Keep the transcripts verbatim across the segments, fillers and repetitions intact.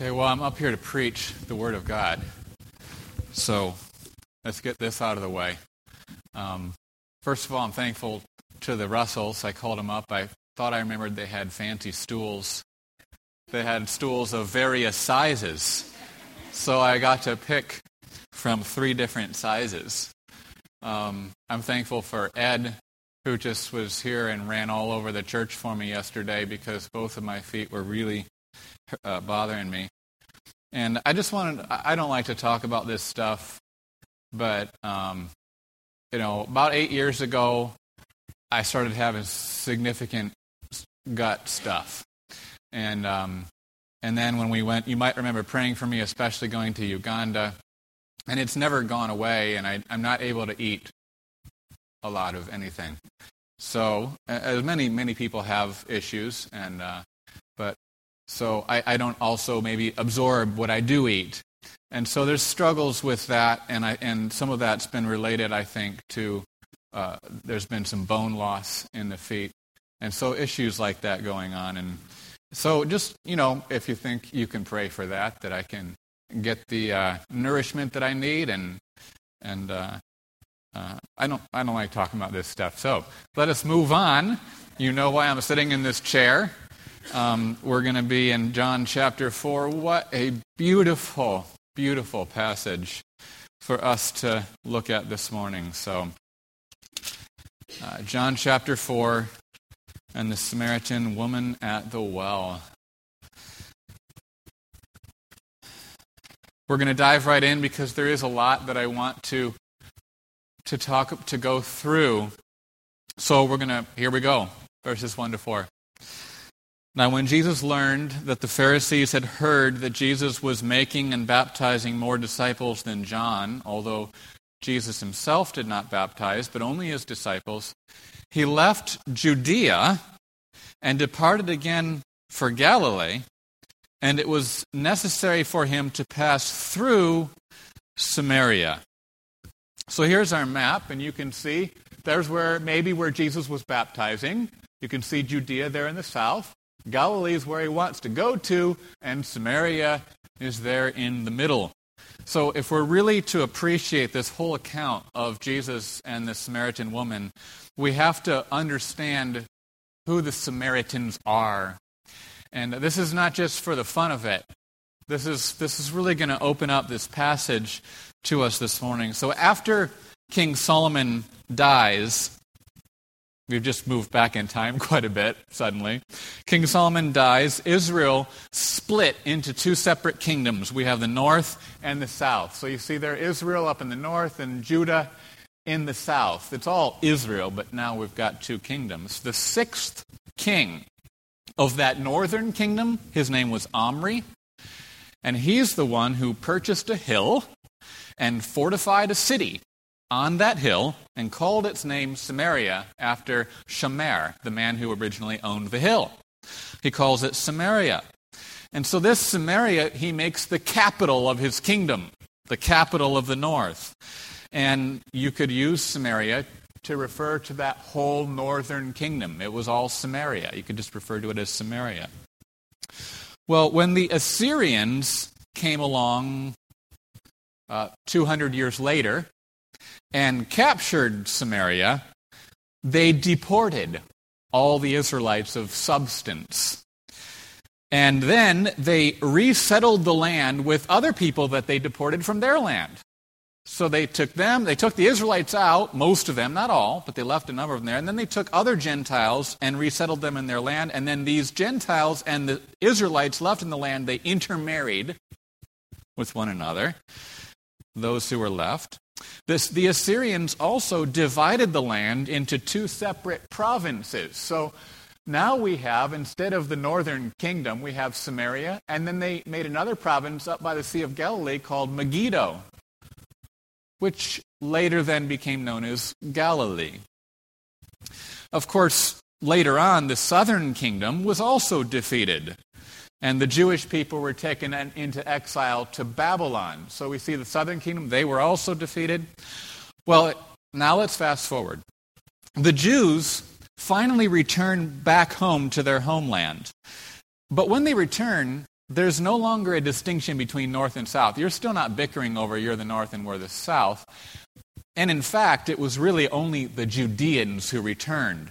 Okay, well, I'm up here to preach the Word of God. So let's get this out of the way. Um, first of all, I'm thankful to the Russells. I called them up. I thought I remembered they had fancy stools. They had stools of various sizes. So I got to pick from three different sizes. Um, I'm thankful for Ed, who just was here and ran all over the church for me yesterday because both of my feet were really uh, bothering me. And I just wanted, I don't like to talk about this stuff, but, um, you know, about eight years ago, I started having significant gut stuff. And um, and then when we went, you might remember praying for me, especially going to Uganda, and it's never gone away, and I, I'm not able to eat a lot of anything. So, as many, many people have issues, and uh, but so I, I don't also maybe absorb what I do eat. And so there's struggles with that, and I and some of that's been related, I think, to uh, there's been some bone loss in the feet, and so issues like that going on. And so just, you know, if you think you can pray for that, that I can get the uh, nourishment that I need, and and uh, uh, I don't I don't like talking about this stuff. So let us move on. You know why I'm sitting in this chair. Um, we're going to be in John chapter four. What a beautiful, beautiful passage for us to look at this morning. So, uh, John chapter four and the Samaritan woman at the well. We're going to dive right in because there is a lot that I want to to talk to go through. So we're going to, here we go, verses one to four. Now, when Jesus learned that the Pharisees had heard that Jesus was making and baptizing more disciples than John, although Jesus himself did not baptize, but only his disciples, he left Judea and departed again for Galilee, and it was necessary for him to pass through Samaria. So here's our map, and you can see there's where maybe where Jesus was baptizing. You can see Judea there in the south. Galilee is where he wants to go to, and Samaria is there in the middle. So if we're really to appreciate this whole account of Jesus and the Samaritan woman, we have to understand who the Samaritans are. And this is not just for the fun of it. This is this is really going to open up this passage to us this morning. So after King Solomon dies, we've just moved back in time quite a bit, suddenly. King Solomon dies. Israel split into two separate kingdoms. We have the north and the south. So you see there Israel up in the north and Judah in the south. It's all Israel, but now we've got two kingdoms. The sixth king of that northern kingdom, his name was Omri, and he's the one who purchased a hill and fortified a city on that hill and called its name Samaria after Shemer, the man who originally owned the hill. He calls it Samaria. And so this Samaria, he makes the capital of his kingdom, the capital of the north. And you could use Samaria to refer to that whole northern kingdom. It was all Samaria. You could just refer to it as Samaria. Well, when the Assyrians came along uh, two hundred years later, and captured Samaria, they deported all the Israelites of substance. And then they resettled the land with other people that they deported from their land. So they took them, they took the Israelites out, most of them, not all, but they left a number of them there. And then they took other Gentiles and resettled them in their land. And then these Gentiles and the Israelites left in the land, they intermarried with one another, those who were left. This, the Assyrians also divided the land into two separate provinces. So now we have, instead of the northern kingdom, we have Samaria, and then they made another province up by the Sea of Galilee called Megiddo, which later then became known as Galilee. Of course, later on, the southern kingdom was also defeated. And the Jewish people were taken into exile to Babylon. So we see the southern kingdom, they were also defeated. Well, now let's fast forward. The Jews finally return back home to their homeland. But when they return, there's no longer a distinction between north and south. You're still not bickering over you're the north and we're the south. And in fact, it was really only the Judeans who returned.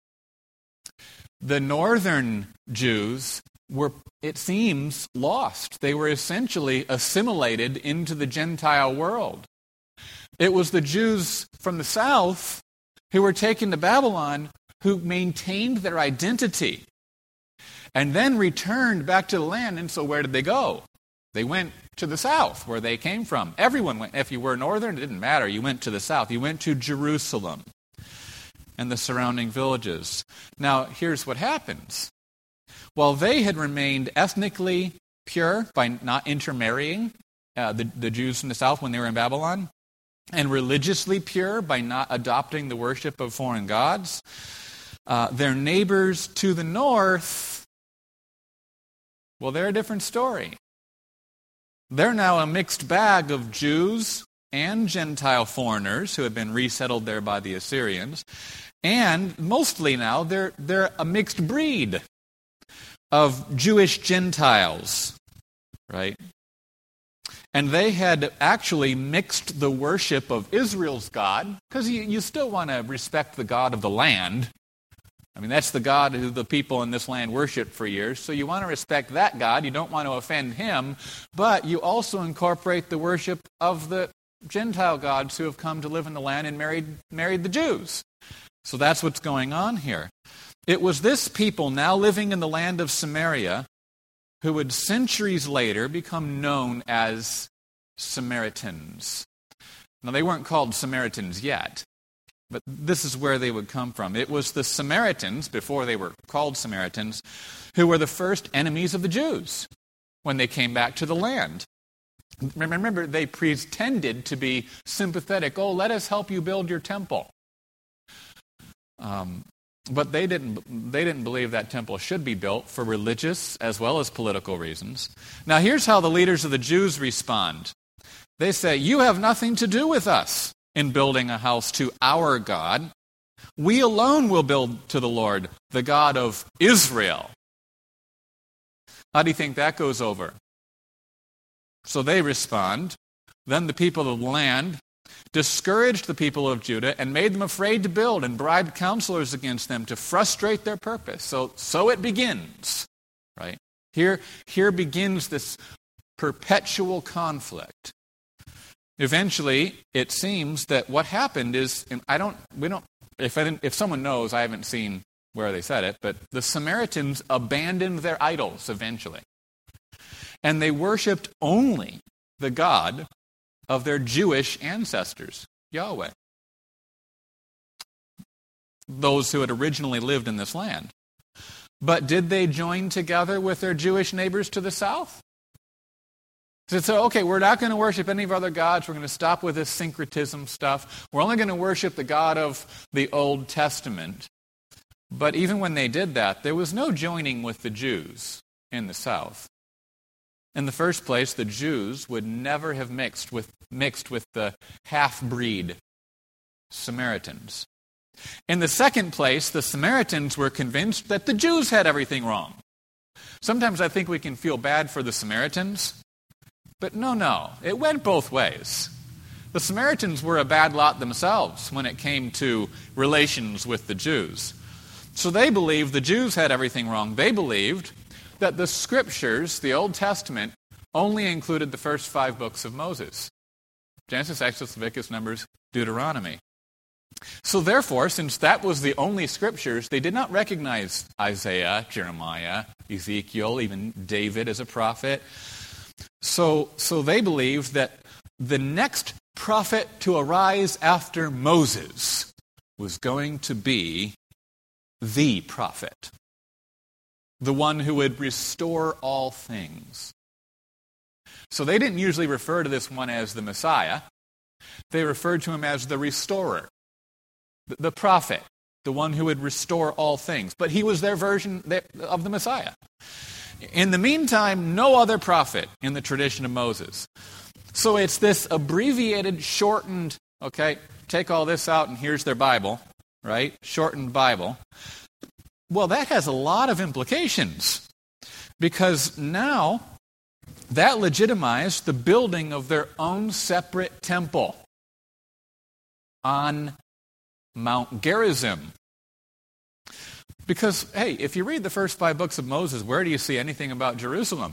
The northern Jews were, it seems, lost. They were essentially assimilated into the Gentile world. It was the Jews from the south who were taken to Babylon who maintained their identity and then returned back to the land. And so where did they go? They went to the south, where they came from. Everyone went. If you were northern, it didn't matter. You went to the south. You went to Jerusalem and the surrounding villages. Now, here's what happens. While they had remained ethnically pure by not intermarrying, uh, the, the Jews from the south when they were in Babylon, and religiously pure by not adopting the worship of foreign gods, uh, their neighbors to the north, well, they're a different story. They're now a mixed bag of Jews and Gentile foreigners who have been resettled there by the Assyrians. And mostly now, they're, they're a mixed breed of Jewish Gentiles, right? And they had actually mixed the worship of Israel's God, because you, you still want to respect the God of the land. I mean, that's the God who the people in this land worshiped for years. So you want to respect that God. You don't want to offend him. But you also incorporate the worship of the Gentile gods who have come to live in the land and married, married the Jews. So that's what's going on here. It was this people now living in the land of Samaria who would centuries later become known as Samaritans. Now, they weren't called Samaritans yet. But this is where they would come from. It was the Samaritans, before they were called Samaritans, who were the first enemies of the Jews when they came back to the land. Remember, they pretended to be sympathetic. Oh, let us help you build your temple. Um, but they didn't, they didn't believe that temple should be built for religious as well as political reasons. Now, here's how the leaders of the Jews respond. They say, you have nothing to do with us in building a house to our God. We alone will build to the Lord, the God of Israel. How do you think that goes over? So they respond. Then the people of the land discouraged the people of Judah and made them afraid to build and bribed counselors against them to frustrate their purpose. So, so it begins, right? Here, here begins this perpetual conflict. Eventually, it seems that what happened is, and I don't, we don't, if I didn't, if someone knows, I haven't seen where they said it, but the Samaritans abandoned their idols eventually. And they worshipped only the God of their Jewish ancestors, Yahweh. Those who had originally lived in this land. But did they join together with their Jewish neighbors to the south? So, so, okay, we're not going to worship any of our other gods. We're going to stop with this syncretism stuff. We're only going to worship the God of the Old Testament. But even when they did that, there was no joining with the Jews in the south. In the first place, the Jews would never have mixed with, mixed with the half-breed Samaritans. In the second place, the Samaritans were convinced that the Jews had everything wrong. Sometimes I think we can feel bad for the Samaritans. But no, no, it went both ways. The Samaritans were a bad lot themselves when it came to relations with the Jews. So they believed the Jews had everything wrong. They believed that the Scriptures, the Old Testament, only included the first five books of Moses. Genesis, Exodus, Leviticus, Numbers, Deuteronomy. So therefore, since that was the only Scriptures, they did not recognize Isaiah, Jeremiah, Ezekiel, even David as a prophet. So, so they believed that the next prophet to arise after Moses was going to be the prophet, the one who would restore all things. So they didn't usually refer to this one as the Messiah. They referred to him as the restorer, the, the prophet, the one who would restore all things. But he was their version of the Messiah. In the meantime, no other prophet in the tradition of Moses. So it's this abbreviated, shortened, okay, take all this out and here's their Bible, right? Shortened Bible. Well, that has a lot of implications. Because now that legitimized the building of their own separate temple on Mount Gerizim. Because, hey, if you read the first five books of Moses, where do you see anything about Jerusalem?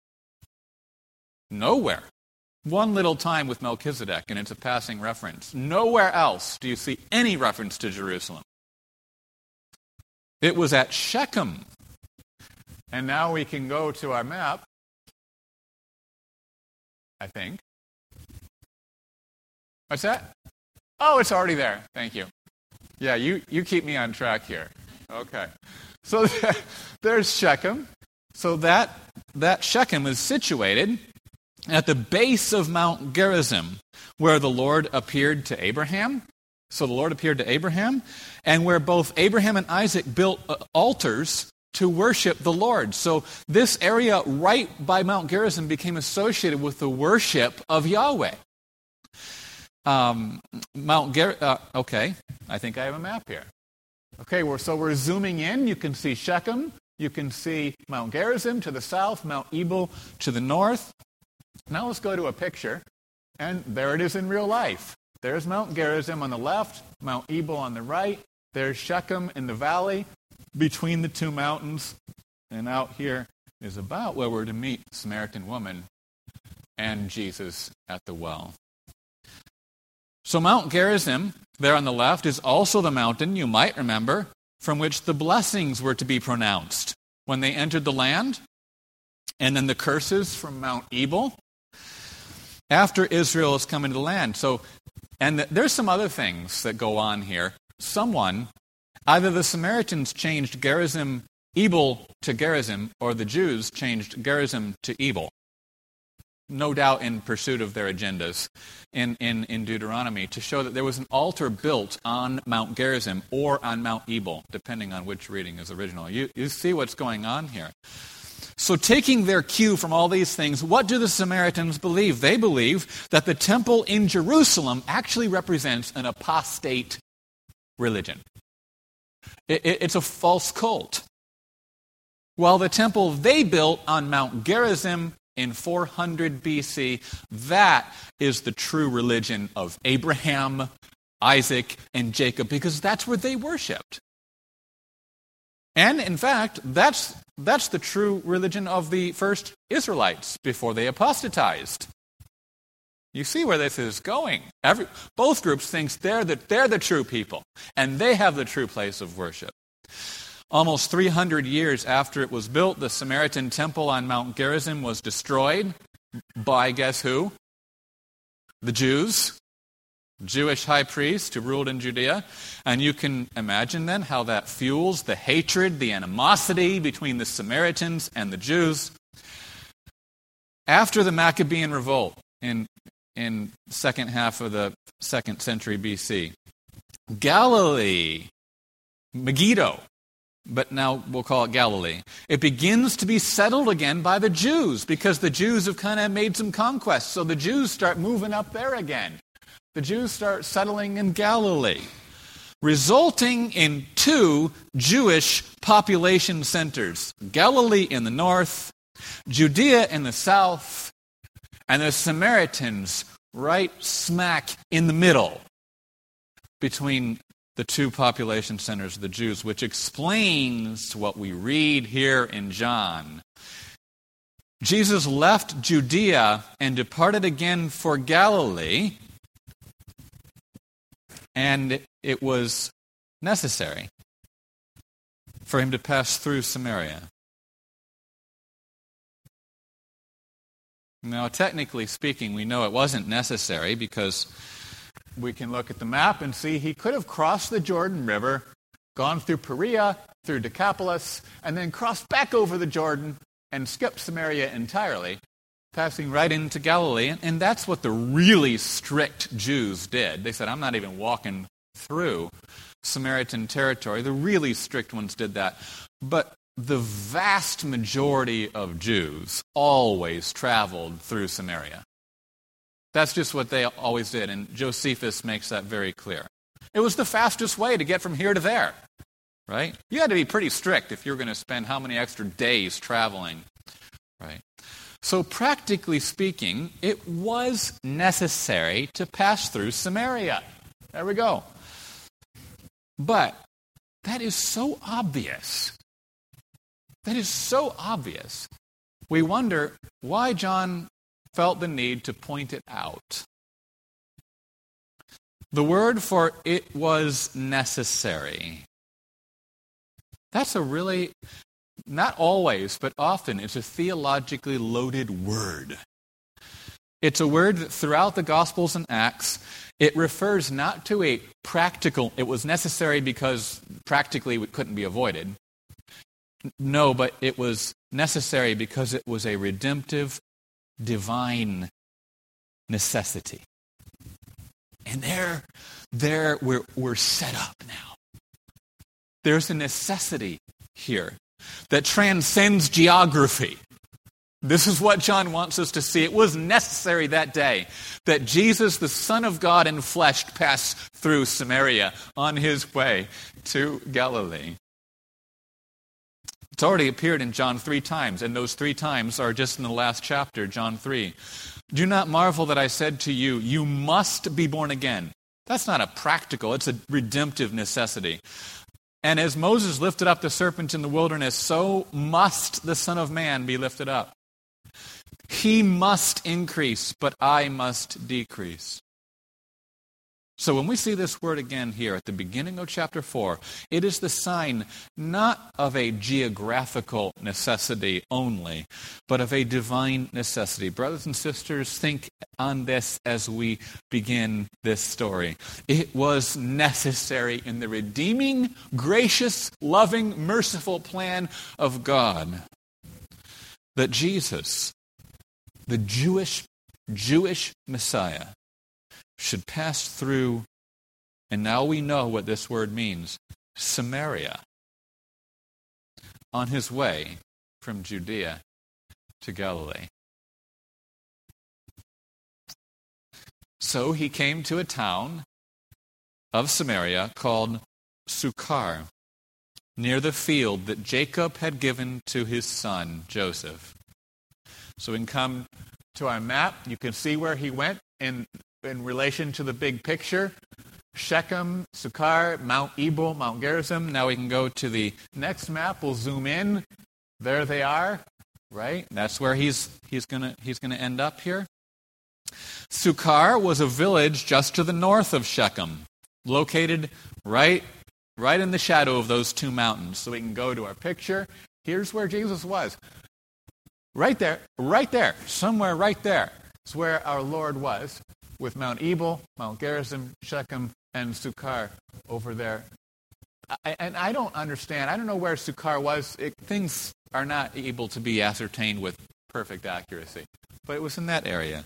Nowhere. One little time with Melchizedek, and it's a passing reference. Nowhere else do you see any reference to Jerusalem. It was at Shechem. And now we can go to our map, I think. What's that? Oh, it's already there. Thank you. Yeah, you, you keep me on track here. Okay. So there's Shechem. So that, that Shechem is situated at the base of Mount Gerizim, where the Lord appeared to Abraham. So the Lord appeared to Abraham, and where both Abraham and Isaac built altars to worship the Lord. So this area right by Mount Gerizim became associated with the worship of Yahweh. Um, Mount Ger- uh, okay, I think I have a map here. Okay, we're, so we're zooming in. You can see Shechem. You can see Mount Gerizim to the south, Mount Ebal to the north. Now let's go to a picture, and there it is in real life. There's Mount Gerizim on the left, Mount Ebal on the right. There's Shechem in the valley between the two mountains. And out here is about where we're to meet the Samaritan woman and Jesus at the well. So Mount Gerizim, there on the left, is also the mountain, you might remember, from which the blessings were to be pronounced when they entered the land, and then the curses from Mount Ebal after Israel has come into the land. So, and the, there's some other things that go on here. Someone, either the Samaritans changed Gerizim, Ebal to Gerizim, or the Jews changed Gerizim to Ebal. No doubt in pursuit of their agendas in, in, in Deuteronomy, to show that there was an altar built on Mount Gerizim or on Mount Ebal, depending on which reading is original. You, you see what's going on here. So taking their cue from all these things, what do the Samaritans believe? They believe that the temple in Jerusalem actually represents an apostate religion. It, it, it's a false cult. While the temple they built on Mount Gerizim in four hundred B C, that is the true religion of Abraham, Isaac, and Jacob, because that's where they worshipped. And in fact, that's that's the true religion of the first Israelites before they apostatized. You see where this is going. Every, both groups think they're the, they're the true people, and they have the true place of worship. Almost three hundred years after it was built, the Samaritan temple on Mount Gerizim was destroyed by, guess who? The Jews. Jewish high priest who ruled in Judea. And you can imagine then how that fuels the hatred, the animosity between the Samaritans and the Jews. After the Maccabean revolt in in second half of the second century B C, Galilee, Megiddo, but now we'll call it Galilee, it begins to be settled again by the Jews, because the Jews have kind of made some conquests. So the Jews start moving up there again. The Jews start settling in Galilee, resulting in two Jewish population centers, Galilee in the north, Judea in the south, and the Samaritans right smack in the middle between the two population centers of the Jews, which explains what we read here in John. Jesus left Judea and departed again for Galilee, and it was necessary for him to pass through Samaria. Now, technically speaking, we know it wasn't necessary, because we can look at the map and see he could have crossed the Jordan River, gone through Perea, through Decapolis, and then crossed back over the Jordan and skipped Samaria entirely, passing right into Galilee. And that's what the really strict Jews did. They said, I'm not even walking through Samaritan territory. The really strict ones did that. But the vast majority of Jews always traveled through Samaria. That's just what they always did, and Josephus makes that very clear. It was the fastest way to get from here to there, right? You had to be pretty strict if you were going to spend how many extra days traveling right? So practically speaking, it was necessary to pass through Samaria. There we go. But that is so obvious. That is so obvious. We wonder why John felt the need to point it out. The word for it was necessary. That's a really, not always, but often, it's a theologically loaded word. It's a word that throughout the Gospels and Acts, it refers not to a practical, it was necessary because practically it couldn't be avoided. No, but it was necessary because it was a redemptive, divine necessity. And there, there we're, we're set up now. There's a necessity here that transcends geography. This is what John wants us to see. It was necessary that day that Jesus, the Son of God in flesh, passed through Samaria on his way to Galilee. It's already appeared in John three times, and those three times are just in the last chapter, John three. Do not marvel that I said to you, you must be born again. That's not a practical, it's a redemptive necessity. And as Moses lifted up the serpent in the wilderness, so must the Son of Man be lifted up. He must increase, but I must decrease. So when we see this word again here at the beginning of chapter four, it is the sign not of a geographical necessity only, but of a divine necessity. Brothers and sisters, think on this as we begin this story. It was necessary in the redeeming, gracious, loving, merciful plan of God that Jesus, the Jewish, Jewish Messiah, should pass through, and now we know what this word means, Samaria, on his way from Judea to Galilee. So he came to a town of Samaria called Sychar, near the field that Jacob had given to his son Joseph. So we can come to our map. You can see where he went in in relation to the big picture. Shechem, Sychar, Mount Ebal, Mount Gerizim. Now we can go to the next map. We'll zoom in. There they are, right? That's where he's he's gonna he's gonna end up here. Sychar was a village just to the north of Shechem, located right right in the shadow of those two mountains. So we can go to our picture. Here's where Jesus was. Right there, right there, somewhere right there is where our Lord was, with Mount Ebal, Mount Gerizim, Shechem, and Sychar over there. I, and I don't understand. I don't know where Sychar was. It, things are not able to be ascertained with perfect accuracy. But it was in that area.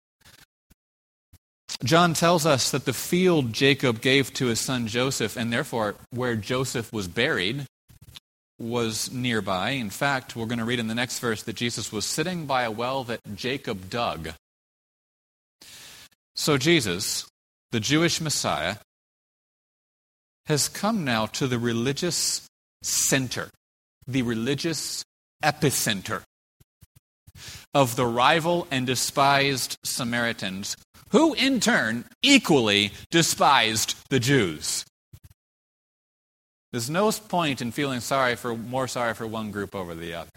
John tells us that the field Jacob gave to his son Joseph, and therefore where Joseph was buried, was nearby. In fact, we're going to read in the next verse that Jesus was sitting by a well that Jacob dug. So Jesus, the Jewish Messiah, has come now to the religious center, the religious epicenter of the rival and despised Samaritans, who in turn equally despised the Jews. There's no point in feeling sorry for more sorry for one group over the other.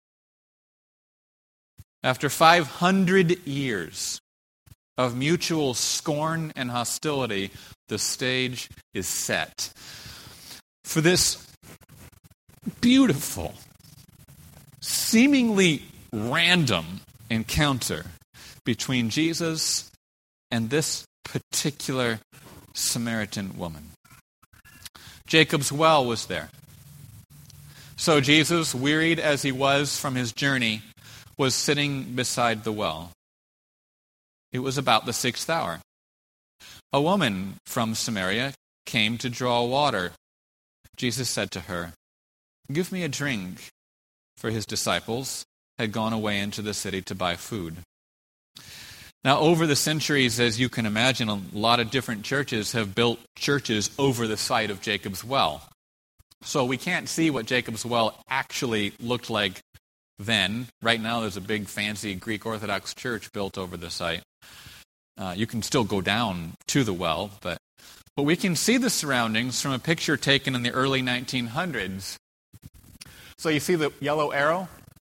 After five hundred years of mutual scorn and hostility, the stage is set for this beautiful, seemingly random encounter between Jesus and this particular Samaritan woman. Jacob's well was there. So Jesus, wearied as he was from his journey, was sitting beside the well. It was about the sixth hour. A woman from Samaria came to draw water. Jesus said to her, "Give me a drink," for his disciples had gone away into the city to buy food. Now, over the centuries, as you can imagine, a lot of different churches have built churches over the site of Jacob's well. So we can't see what Jacob's well actually looked like then. Right now there's a big fancy Greek Orthodox church built over the site. Uh, you can still go down to the well, but, but we can see the surroundings from a picture taken in the early nineteen hundreds. So you see the yellow arrow?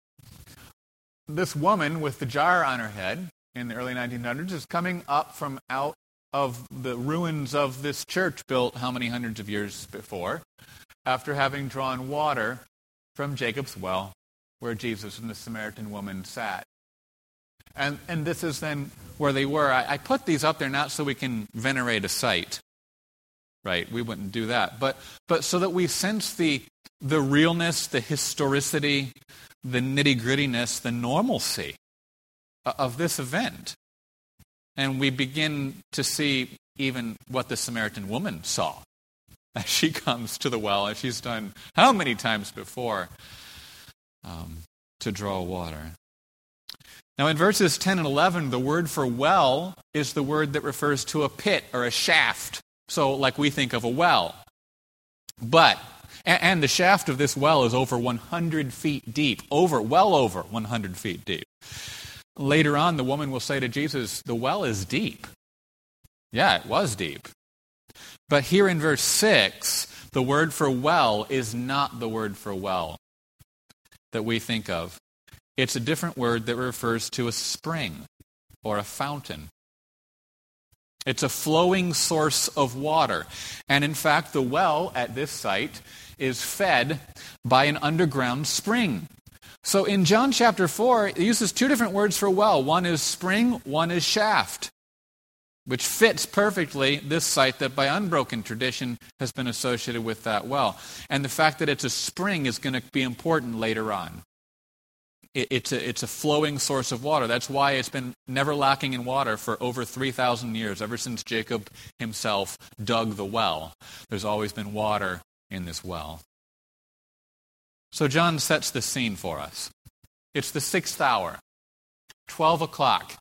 This woman with the jar on her head in the early nineteen hundreds is coming up from out of the ruins of this church built how many hundreds of years before, after having drawn water from Jacob's well where Jesus and the Samaritan woman sat. And and this is then where they were. I, I put these up there not so we can venerate a site, right? We wouldn't do that. But but so that we sense the the realness, the historicity, the nitty-grittiness, the normalcy of this event. And we begin to see even what the Samaritan woman saw as she comes to the well, as she's done how many times before um, to draw water. Now in verses ten and eleven, the word for well is the word that refers to a pit or a shaft. So like we think of a well. But, and the shaft of this well is over one hundred feet deep, over, well over one hundred feet deep. Later on, the woman will say to Jesus, the well is deep. Yeah, it was deep. But here in verse six, the word for well is not the word for well that we think of. It's a different word that refers to a spring or a fountain. It's a flowing source of water. And in fact, the well at this site is fed by an underground spring. So in John chapter four, it uses two different words for well. One is spring, one is shaft, which fits perfectly this site that by unbroken tradition has been associated with that well. And the fact that it's a spring is going to be important later on. It's a, it's a flowing source of water. That's why it's been never lacking in water for over three thousand years, ever since Jacob himself dug the well. There's always been water in this well. So John sets the scene for us. It's the sixth hour, twelve o'clock.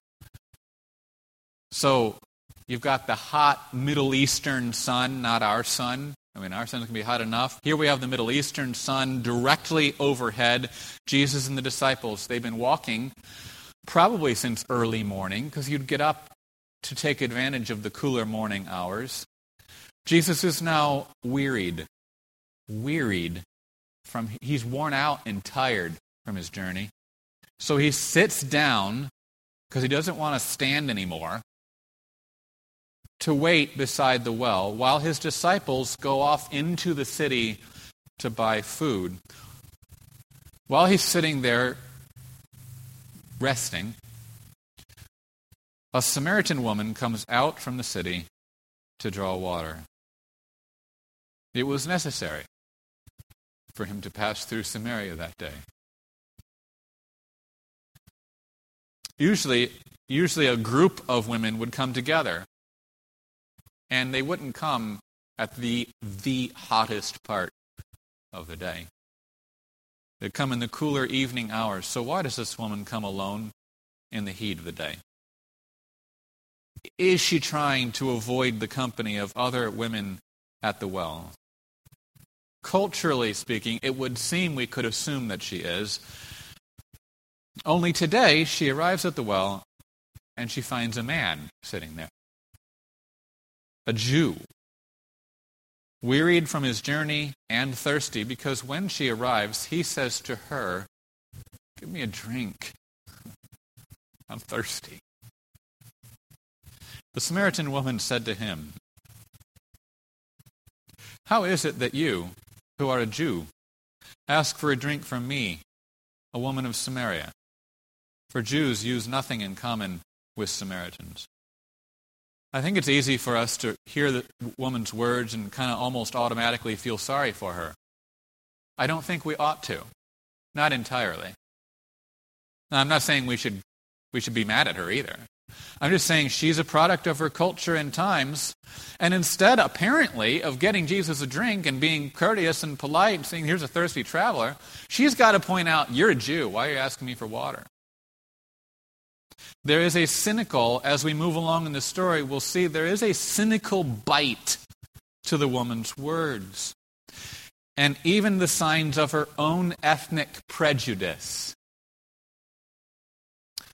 So you've got the hot Middle Eastern sun, not our sun. I mean, our sun's going to be hot enough. Here we have the Middle Eastern sun directly overhead. Jesus and the disciples, they've been walking probably since early morning, because you'd get up to take advantage of the cooler morning hours. Jesus is now wearied. Wearied. From, he's worn out and tired from his journey. So he sits down, because he doesn't want to stand anymore, to wait beside the well while his disciples go off into the city to buy food. While he's sitting there resting, a Samaritan woman comes out from the city to draw water. It was necessary for him to pass through Samaria that day. Usually, usually a group of women would come together, and they wouldn't come at the the hottest part of the day. They'd come in the cooler evening hours. So why does this woman come alone in the heat of the day? Is she trying to avoid the company of other women at the well? Culturally speaking, it would seem we could assume that she is. Only today, she arrives at the well, and she finds a man sitting there. A Jew, wearied from his journey and thirsty, because when she arrives, he says to her, "Give me a drink. I'm thirsty." The Samaritan woman said to him, "How is it that you, who are a Jew, ask for a drink from me, a woman of Samaria? For Jews use nothing in common with Samaritans." I think it's easy for us to hear the woman's words and kind of almost automatically feel sorry for her. I don't think we ought to. Not entirely. Now, I'm not saying we should we should be mad at her either. I'm just saying she's a product of her culture and times, and instead, apparently, of getting Jesus a drink and being courteous and polite and saying, "Here's a thirsty traveler," she's got to point out, "You're a Jew. Why are you asking me for water?" There is a cynical, as we move along in the story, we'll see there is a cynical bite to the woman's words. And even the signs of her own ethnic prejudice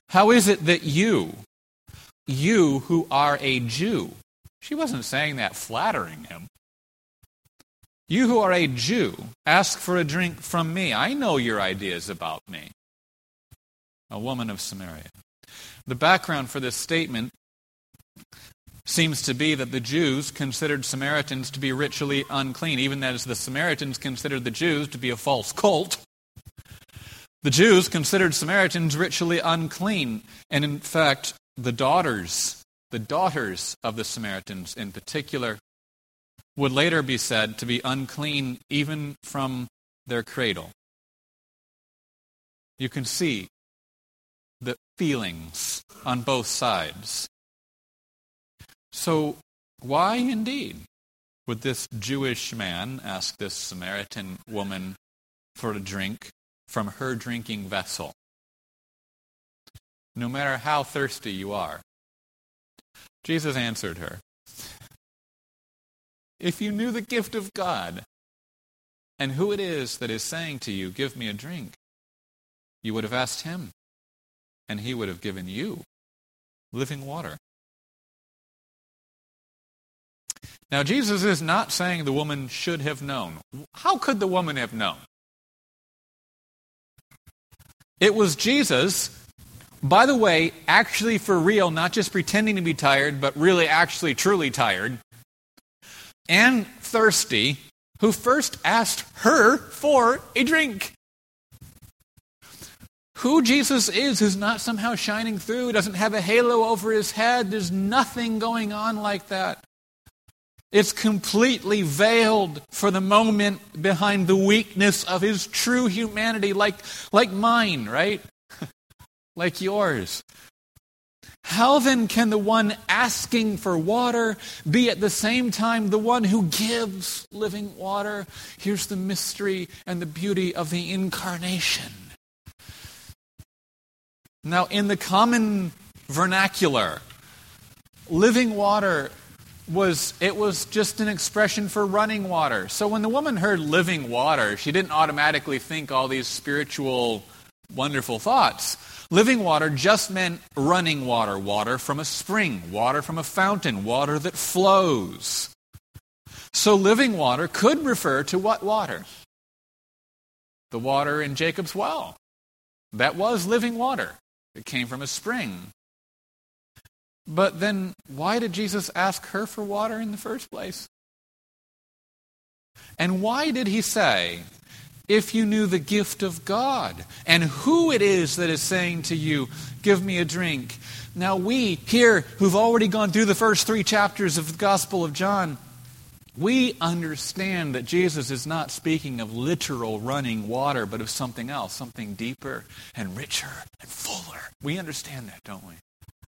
How is it that you, you who are a Jew, she wasn't saying that flattering him. You who are a Jew, ask for a drink from me. I know your ideas about me. A woman of Samaria. The background for this statement seems to be that the Jews considered Samaritans to be ritually unclean, even as the Samaritans considered the Jews to be a false cult. The Jews considered Samaritans ritually unclean, and in fact, the daughters, the daughters of the Samaritans in particular, would later be said to be unclean even from their cradle. You can see the feelings on both sides. So, why indeed would this Jewish man ask this Samaritan woman for a drink from her drinking vessel? No matter how thirsty you are. Jesus answered her, if you knew the gift of God and who it is that is saying to you, give me a drink, you would have asked him, and he would have given you living water. Now, Jesus is not saying the woman should have known. How could the woman have known? It was Jesus, by the way, actually for real, not just pretending to be tired, but really actually truly tired, and thirsty, who first asked her for a drink. Who Jesus is is not somehow shining through, doesn't have a halo over his head, there's nothing going on like that. It's completely veiled for the moment behind the weakness of his true humanity, like, like mine, right? Like yours. How then can the one asking for water be at the same time the one who gives living water? Here's the mystery and the beauty of the incarnation. Now, in the common vernacular, living water was, it was just an expression for running water. So when the woman heard living water, she didn't automatically think all these spiritual, wonderful thoughts. Living water just meant running water, water from a spring, water from a fountain, water that flows. So living water could refer to what water? The water in Jacob's well. That was living water. It came from a spring. But then why did Jesus ask her for water in the first place? And why did he say, if you knew the gift of God and who it is that is saying to you, give me a drink? Now we here who've already gone through the first three chapters of the Gospel of John, we understand that Jesus is not speaking of literal running water, but of something else, something deeper and richer and fuller. We understand that, don't we?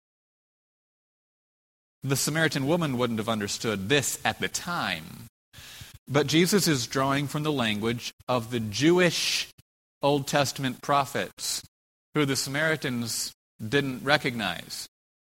The Samaritan woman wouldn't have understood this at the time. But Jesus is drawing from the language of the Jewish Old Testament prophets, who the Samaritans didn't recognize.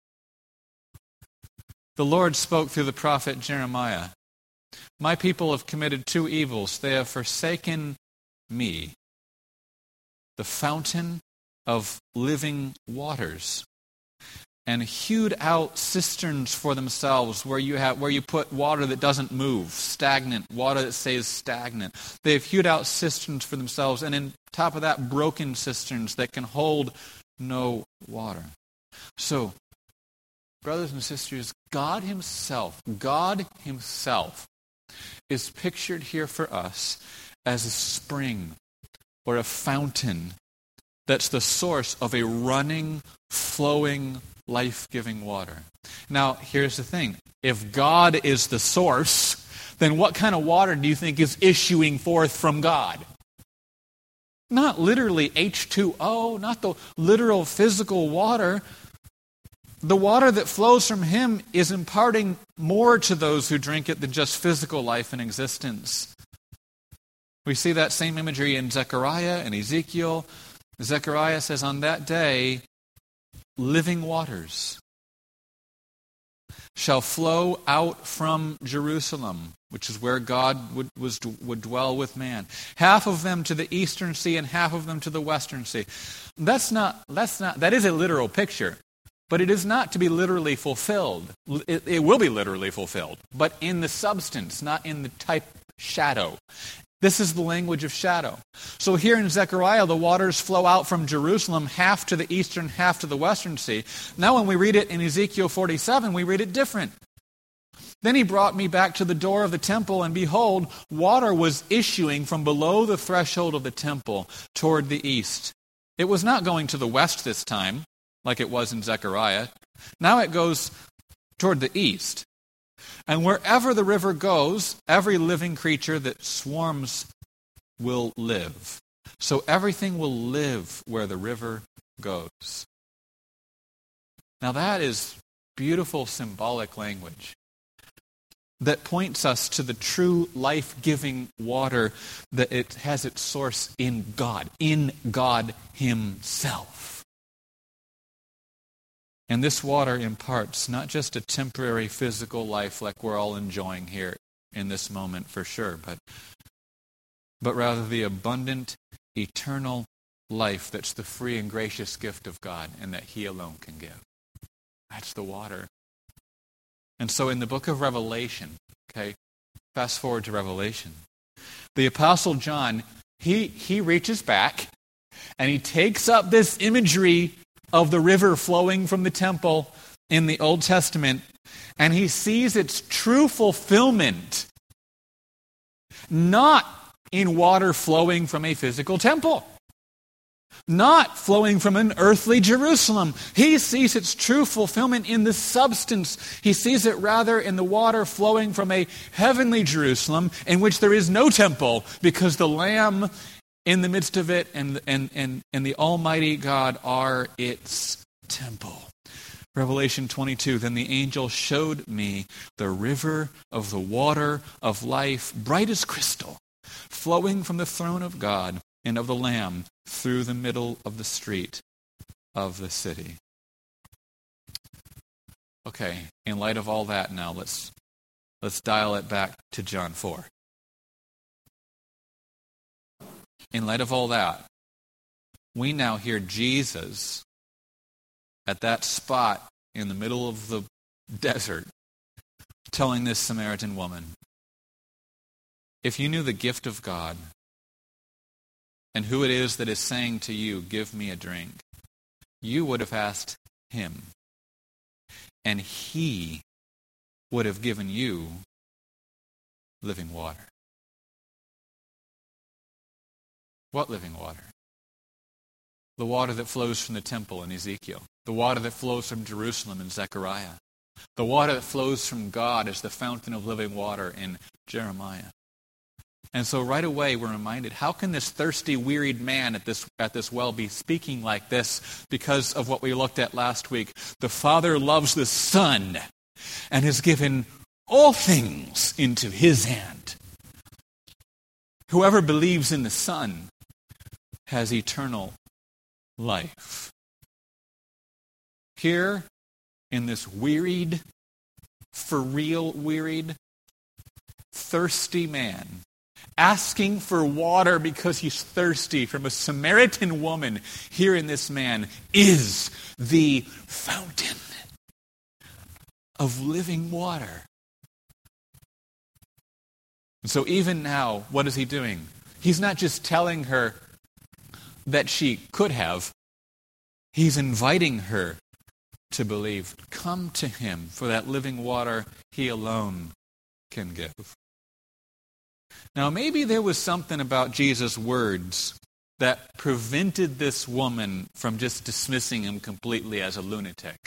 The Lord spoke through the prophet Jeremiah, my people have committed two evils. They have forsaken me, the fountain of living waters, and hewed out cisterns for themselves where you have where you put water that doesn't move, stagnant, water that stays stagnant. They have hewed out cisterns for themselves, and on top of that, broken cisterns that can hold no water. So, brothers and sisters, God himself, God himself is pictured here for us as a spring or a fountain that's the source of a running, flowing, life-giving water. Now, here's the thing. If God is the source, then what kind of water do you think is issuing forth from God? Not literally H two O, not the literal physical water. The water that flows from him is imparting more to those who drink it than just physical life and existence. We see that same imagery in Zechariah and Ezekiel. Zechariah says, on that day, living waters. shall flow out from Jerusalem, which is where God would, was, would dwell with man. Half of them to the eastern sea and half of them to the western sea. That's not, that's not, that is a literal picture, but it is not to be literally fulfilled. It, it will be literally fulfilled, but in the substance, not in the type shadow. This is the language of shadow. So here in Zechariah, the waters flow out from Jerusalem, half to the eastern, half to the western sea. Now when we read it in Ezekiel forty-seven, we read it different. Then he brought me back to the door of the temple, and behold, water was issuing from below the threshold of the temple toward the east. It was not going to the west this time, like it was in Zechariah. Now it goes toward the east. And wherever the river goes, every living creature that swarms will live. So everything will live where the river goes. Now that is beautiful symbolic language that points us to the true life-giving water that it has its source in God, in God Himself. And this water imparts not just a temporary physical life like we're all enjoying here in this moment for sure, but, but rather the abundant, eternal life that's the free and gracious gift of God and that He alone can give. That's the water. And so in the book of Revelation, okay, fast forward to Revelation, the Apostle John, he, he reaches back and he takes up this imagery of the river flowing from the temple in the Old Testament, and he sees its true fulfillment not in water flowing from a physical temple, not flowing from an earthly Jerusalem. He sees its true fulfillment in the substance. He sees it rather in the water flowing from a heavenly Jerusalem in which there is no temple, because the Lamb in the midst of it and, and, and, and the Almighty God are its temple. Revelation twenty-two, then the angel showed me the river of the water of life, bright as crystal, flowing from the throne of God and of the Lamb through the middle of the street of the city. Okay, in light of all that now, let's, let's dial it back to John four. In light of all that, we now hear Jesus at that spot in the middle of the desert telling this Samaritan woman, if you knew the gift of God and who it is that is saying to you, give me a drink, you would have asked Him, and He would have given you living water. What living water? The water that flows from the temple in Ezekiel. The water that flows from Jerusalem in Zechariah. The water that flows from God as the fountain of living water in Jeremiah. And so right away we're reminded, how can this thirsty, wearied man at this, at this well be speaking like this because of what we looked at last week? The Father loves the Son and has given all things into His hand. Whoever believes in the Son has eternal life. Here, in this wearied, for real wearied, thirsty man, asking for water because he's thirsty from a Samaritan woman, here in this man is the fountain of living water. And so even now, what is he doing? He's not just telling her that she could have. He's inviting her to believe. Come to Him for that living water He alone can give. Now, maybe there was something about Jesus' words that prevented this woman from just dismissing him completely as a lunatic.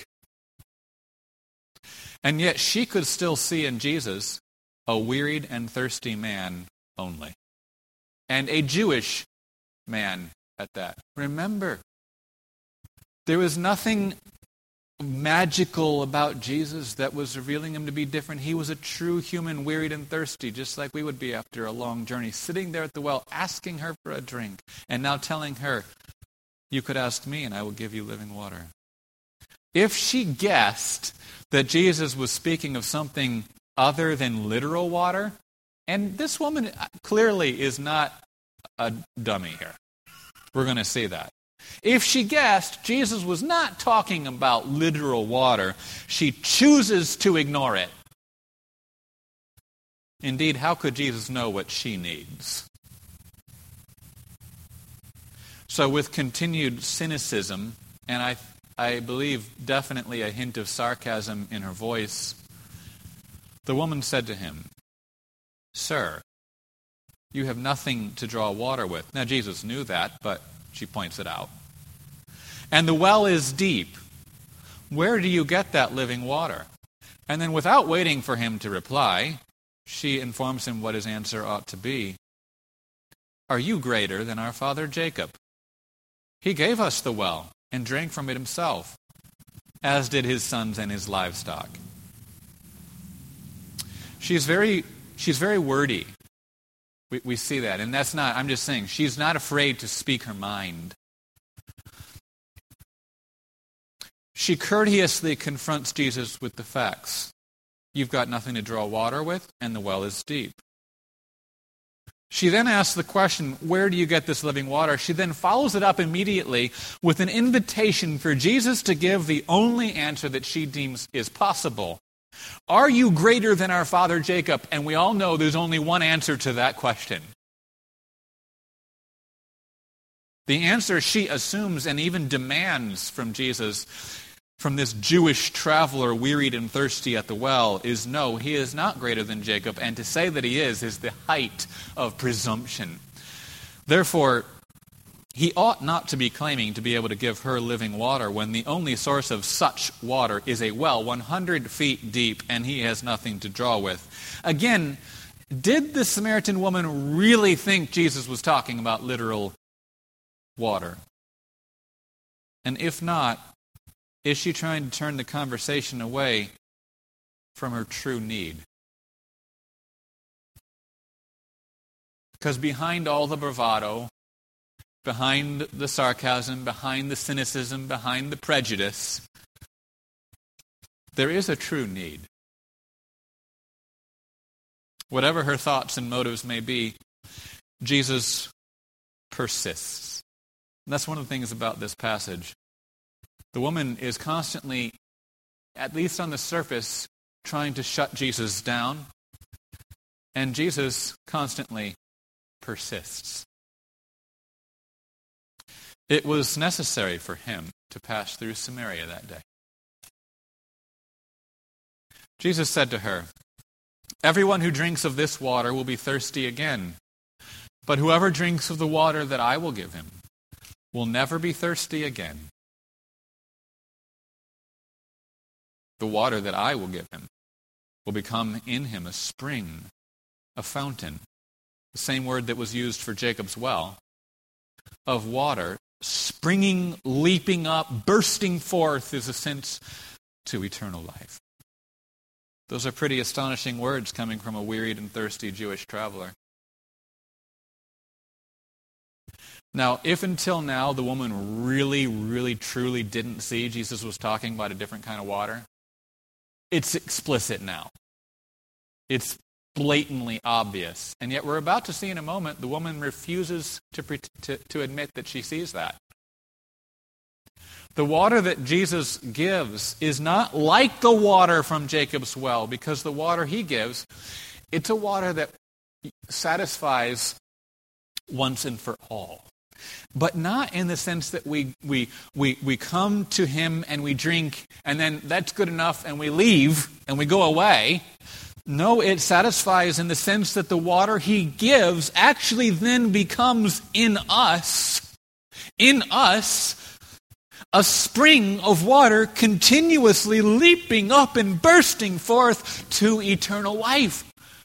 And yet she could still see in Jesus a wearied and thirsty man only. And a Jewish man at that. Remember, there was nothing magical about Jesus that was revealing Him to be different. He was a true human, wearied and thirsty, just like we would be after a long journey, sitting there at the well, asking her for a drink, and now telling her, you could ask me and I will give you living water. If she guessed that Jesus was speaking of something other than literal water. And this woman clearly is not a dummy here. We're going to see that. If she guessed Jesus was not talking about literal water, she chooses to ignore it. Indeed, how could Jesus know what she needs? So with continued cynicism, and I, I believe definitely a hint of sarcasm in her voice, the woman said to him, "Sir, you have nothing to draw water with." Now Jesus knew that, but she points it out. "And the well is deep. Where do you get that living water?" And then without waiting for him to reply, she informs him what his answer ought to be. "Are you greater than our father Jacob? He gave us the well and drank from it himself, as did his sons and his livestock." She's very, she's very wordy. We, we see that. And that's not, I'm just saying, she's not afraid to speak her mind. She courteously confronts Jesus with the facts. You've got nothing to draw water with, and the well is deep. She then asks the question, where do you get this living water? She then follows it up immediately with an invitation for Jesus to give the only answer that she deems is possible. Are you greater than our father Jacob? And we all know there's only one answer to that question. The answer she assumes and even demands from Jesus, from this Jewish traveler wearied and thirsty at the well, is no, he is not greater than Jacob, and to say that he is is the height of presumption. Therefore, he ought not to be claiming to be able to give her living water when the only source of such water is a well one hundred feet deep and he has nothing to draw with. Again, did the Samaritan woman really think Jesus was talking about literal water? And if not, is she trying to turn the conversation away from her true need? Because behind all the bravado, behind the sarcasm, behind the cynicism, behind the prejudice, there is a true need. Whatever her thoughts and motives may be, Jesus persists. And that's one of the things about this passage. The woman is constantly, at least on the surface, trying to shut Jesus down, and Jesus constantly persists. It was necessary for him to pass through Samaria that day. Jesus said to her, "Everyone who drinks of this water will be thirsty again, but whoever drinks of the water that I will give him will never be thirsty again. The water that I will give him will become in him a spring, a fountain," the same word that was used for Jacob's well, "of water springing, leaping up, bursting forth is a sense to eternal life." Those are pretty astonishing words coming from a wearied and thirsty Jewish traveler. Now, if until now the woman really, really, truly didn't see Jesus was talking about a different kind of water, it's explicit now. It's blatantly obvious. And yet we're about to see in a moment the woman refuses to, pre- to, to admit that she sees that. The water that Jesus gives is not like the water from Jacob's well, because the water he gives, it's a water that satisfies once and for all. But not in the sense that we, we, we, we come to him and we drink and then that's good enough and we leave and we go away. No, it satisfies in the sense that the water he gives actually then becomes in us, in us, a spring of water continuously leaping up and bursting forth to eternal life.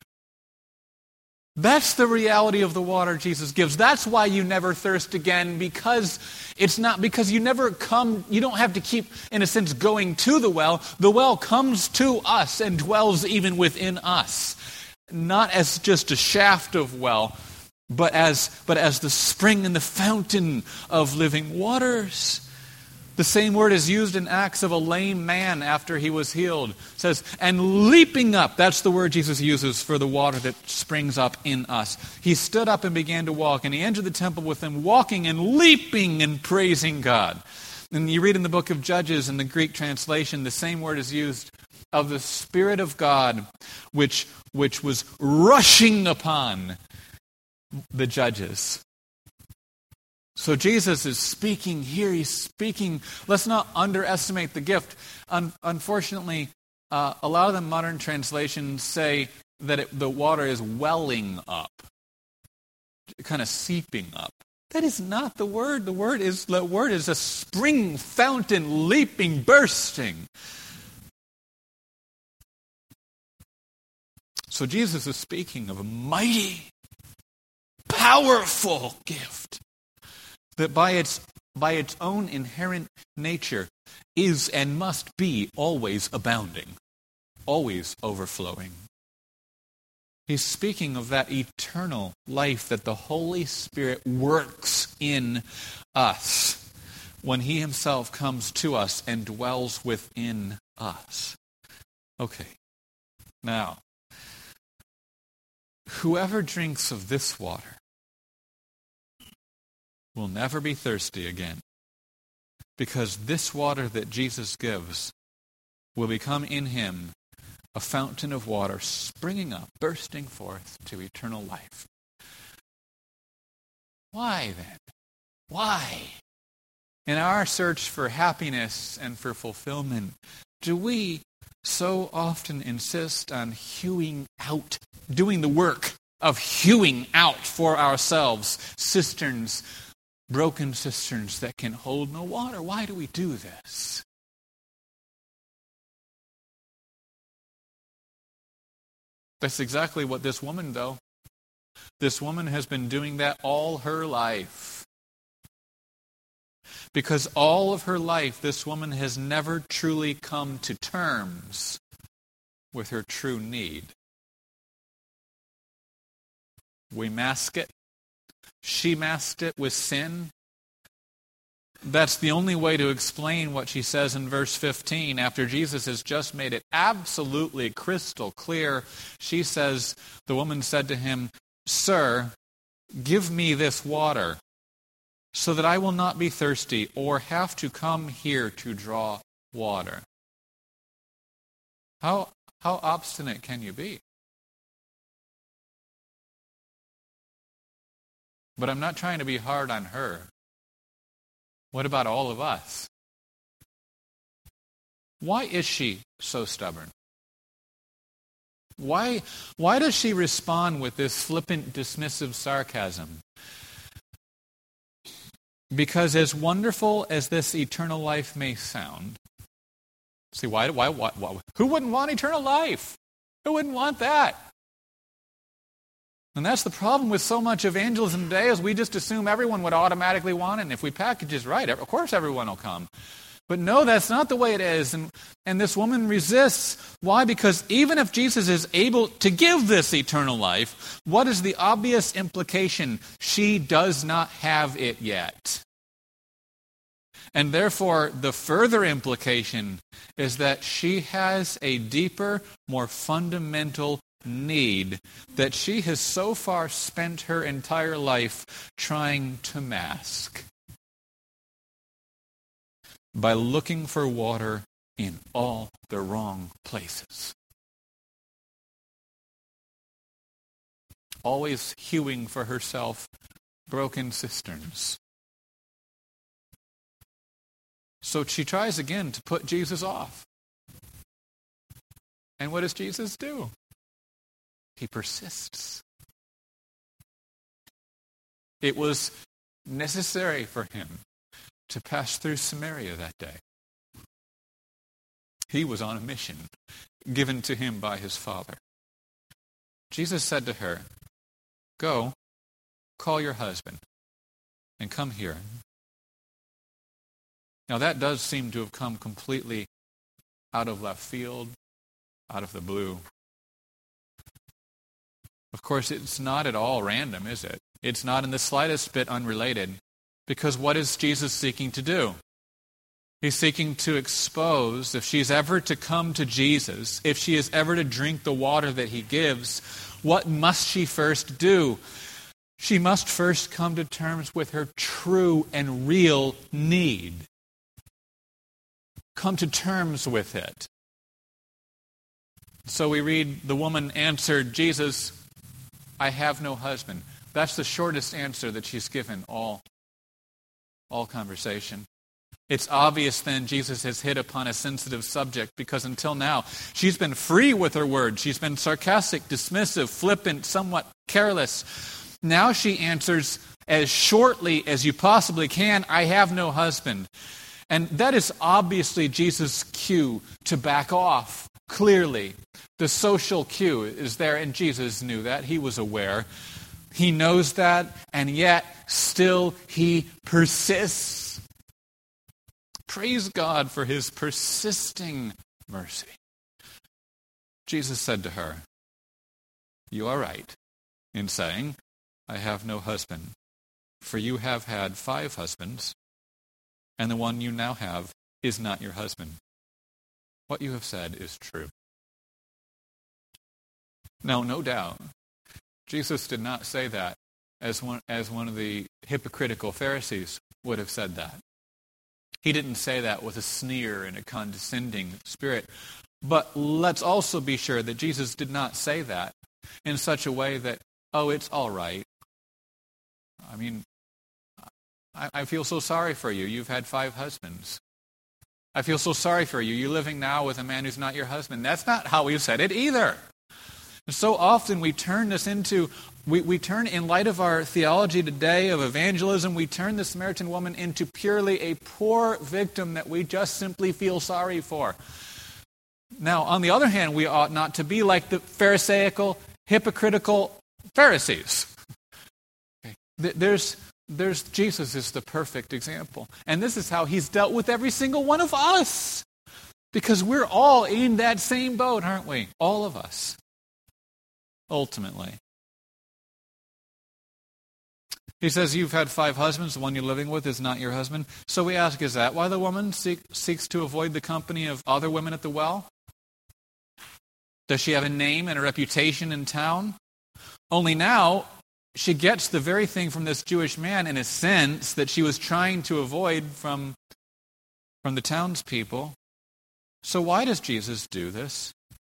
That's the reality of the water Jesus gives. That's why you never thirst again, because it's not because you never come, you don't have to keep, in a sense, going to the well. The well comes to us and dwells even within us. Not as just a shaft of well, but as, but as the spring and the fountain of living waters. The same word is used in Acts of a lame man after he was healed. It says, and leaping up, that's the word Jesus uses for the water that springs up in us. He stood up and began to walk, and he entered the temple with them, walking and leaping and praising God. And you read in the book of Judges in the Greek translation, the same word is used of the Spirit of God, which, which was rushing upon the judges. So Jesus is speaking here. He's speaking. Let's not underestimate the gift. Un- unfortunately, uh, a lot of the modern translations say that it, the water is welling up, kind of seeping up. That is not the word. The word is the word is a spring fountain, leaping, bursting. So Jesus is speaking of a mighty, powerful gift that by its by its own inherent nature is and must be always abounding, always overflowing. He's speaking of that eternal life that the Holy Spirit works in us when He Himself comes to us and dwells within us. Okay, now, whoever drinks of this water will never be thirsty again, because this water that Jesus gives will become in him a fountain of water springing up, bursting forth to eternal life. Why then? Why? In our search for happiness and for fulfillment, do we so often insist on hewing out, doing the work of hewing out for ourselves cisterns, broken cisterns that can hold no water? Why do we do this? That's exactly what this woman, though. This woman has been doing that all her life. Because all of her life, this woman has never truly come to terms with her true need. We mask it. She masked it with sin. That's the only way to explain what she says in verse fifteen. After Jesus has just made it absolutely crystal clear, she says, the woman said to him, "Sir, give me this water so that I will not be thirsty or have to come here to draw water." How, how obstinate can you be? But I'm not trying to be hard on her. What about all of us? Why is she so stubborn? Why, why does she respond with this flippant, dismissive sarcasm? Because as wonderful as this eternal life may sound, see, why, why, why, why who wouldn't want eternal life? Who wouldn't want that? And that's the problem with so much evangelism today, is we just assume everyone would automatically want it. And if we package it right, of course everyone will come. But no, that's not the way it is. And, and this woman resists. Why? Because even if Jesus is able to give this eternal life, what is the obvious implication? She does not have it yet. And therefore, the further implication is that she has a deeper, more fundamental need that she has so far spent her entire life trying to mask by looking for water in all the wrong places. Always hewing for herself broken cisterns. So she tries again to put Jesus off. And what does Jesus do? He persists. It was necessary for him to pass through Samaria that day. He was on a mission given to him by his Father. Jesus said to her, "Go, call your husband, and come here." Now that does seem to have come completely out of left field, out of the blue. Of course, it's not at all random, is it? It's not in the slightest bit unrelated. Because what is Jesus seeking to do? He's seeking to expose, if she's ever to come to Jesus, if she is ever to drink the water that he gives, what must she first do? She must first come to terms with her true and real need. Come to terms with it. So we read, the woman answered, Jesus, I have no husband. That's the shortest answer that she's given all, all conversation. It's obvious then Jesus has hit upon a sensitive subject because until now she's been free with her words. She's been sarcastic, dismissive, flippant, somewhat careless. Now she answers as shortly as you possibly can, I have no husband. And that is obviously Jesus' cue to back off, clearly. The social cue is there, and Jesus knew that. He was aware. He knows that, and yet still he persists. Praise God for his persisting mercy. Jesus said to her, you are right in saying, I have no husband, for you have had five husbands, and the one you now have is not your husband. What you have said is true. Now, no doubt, Jesus did not say that as one, as one of the hypocritical Pharisees would have said that. He didn't say that with a sneer and a condescending spirit. But let's also be sure that Jesus did not say that in such a way that, oh, it's all right. I mean, I, I feel so sorry for you. You've had five husbands. I feel so sorry for you. You're living now with a man who's not your husband. That's not how he said it either. And so often we turn this into, we, we turn, in light of our theology today of evangelism, we turn the Samaritan woman into purely a poor victim that we just simply feel sorry for. Now, on the other hand, we ought not to be like the Pharisaical, hypocritical Pharisees. Okay. There's, there's, Jesus is the perfect example. And this is how he's dealt with every single one of us. Because we're all in that same boat, aren't we? All of us. Ultimately. He says, you've had five husbands, the one you're living with is not your husband. So we ask, is that why the woman seek, seeks to avoid the company of other women at the well? Does she have a name and a reputation in town? Only now, she gets the very thing from this Jewish man in a sense that she was trying to avoid from, from the townspeople. So why does Jesus do this?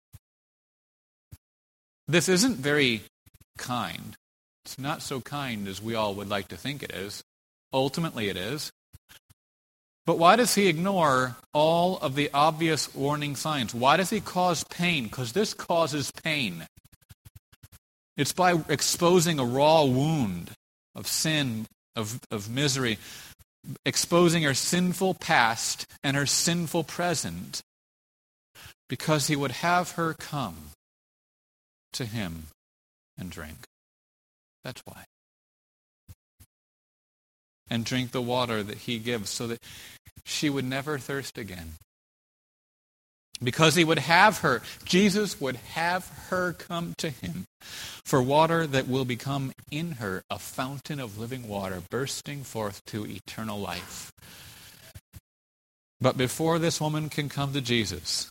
This isn't very kind. It's not so kind as we all would like to think it is. Ultimately it is. But why does he ignore all of the obvious warning signs? Why does he cause pain? Because this causes pain. It's by exposing a raw wound of sin, of, of misery, exposing her sinful past and her sinful present, because he would have her come to him and drink. That's why. And drink the water that he gives so that she would never thirst again. Because he would have her, Jesus would have her come to him for water that will become in her a fountain of living water bursting forth to eternal life. But before this woman can come to Jesus,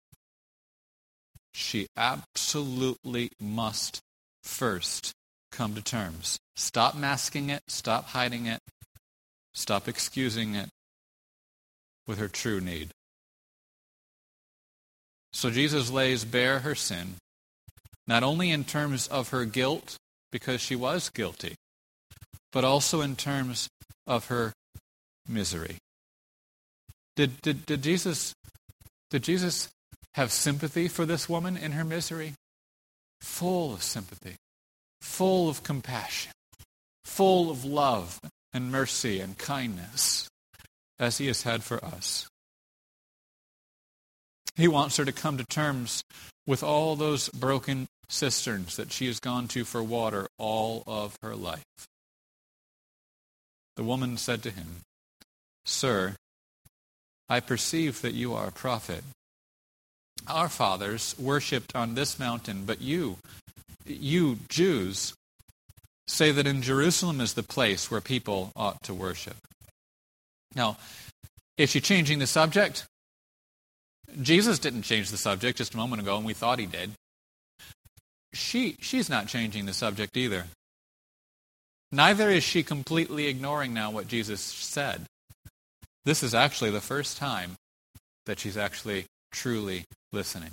she absolutely must first come to terms. Stop masking it, stop hiding it, stop excusing it with her true need. So Jesus lays bare her sin, not only in terms of her guilt, because she was guilty, but also in terms of her misery. Did, did, did Jesus, did Jesus have sympathy for this woman in her misery? Full of sympathy, full of compassion, full of love and mercy and kindness, as he has had for us. He wants her to come to terms with all those broken cisterns that she has gone to for water all of her life. The woman said to him, "Sir, I perceive that you are a prophet. Our fathers worshipped on this mountain, but you, you Jews, say that in Jerusalem is the place where people ought to worship." Now, Is she changing the subject? Jesus didn't change the subject just a moment ago, and we thought he did. She, she's not changing the subject either. Neither is she completely ignoring now what Jesus said. This is actually the first time that she's actually truly listening.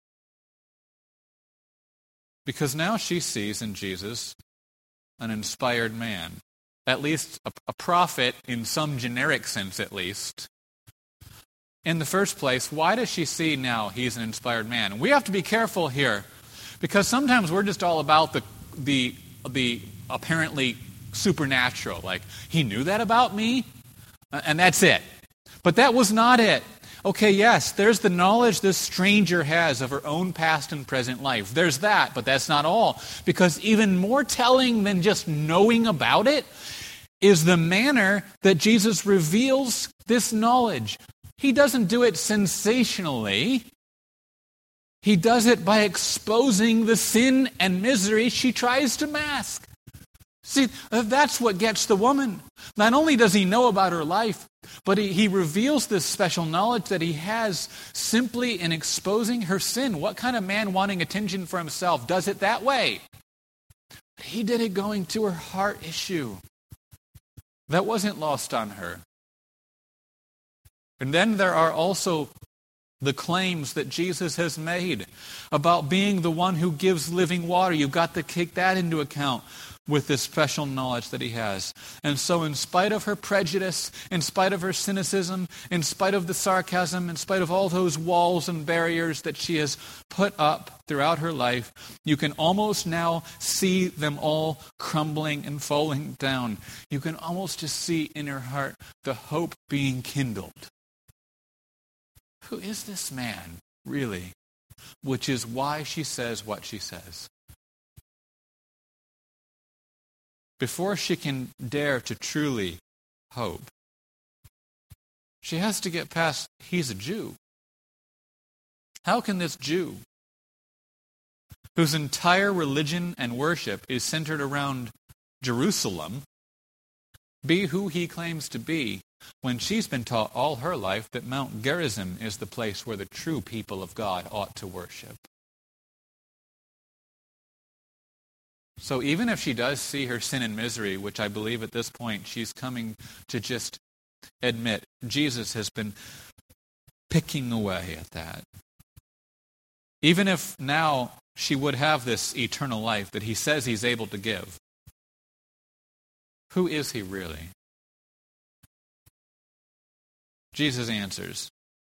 Because now she sees in Jesus an inspired man, at least a, a prophet in some generic sense at least. In the first place, why does she see now he's an inspired man? And we have to be careful here, because sometimes we're just all about the the the apparently supernatural, like he knew that about me, and that's it. But that was not it. Okay, yes, there's the knowledge this stranger has of her own past and present life. There's that, but that's not all. Because even more telling than just knowing about it is the manner that Jesus reveals this knowledge. He doesn't do it sensationally. He does it by exposing the sin and misery she tries to mask. See, that's what gets the woman. Not only does he know about her life, but he, he reveals this special knowledge that he has simply in exposing her sin. What kind of man wanting attention for himself does it that way? He did it going to her heart issue. That wasn't lost on her. And then there are also the claims that Jesus has made about being the one who gives living water. You've got to take that into account with this special knowledge that he has. And so in spite of her prejudice, in spite of her cynicism, in spite of the sarcasm, in spite of all those walls and barriers that she has put up throughout her life, you can almost now see them all crumbling and falling down. You can almost just see in her heart the hope being kindled. Who is this man, really? Which is why she says what she says. Before she can dare to truly hope, she has to get past, he's a Jew. How can this Jew, whose entire religion and worship is centered around Jerusalem, be who he claims to be when she's been taught all her life that Mount Gerizim is the place where the true people of God ought to worship? So even if she does see her sin and misery, which I believe at this point she's coming to just admit, Jesus has been picking away at that. Even if now she would have this eternal life that he says he's able to give, who is he really? Jesus answers,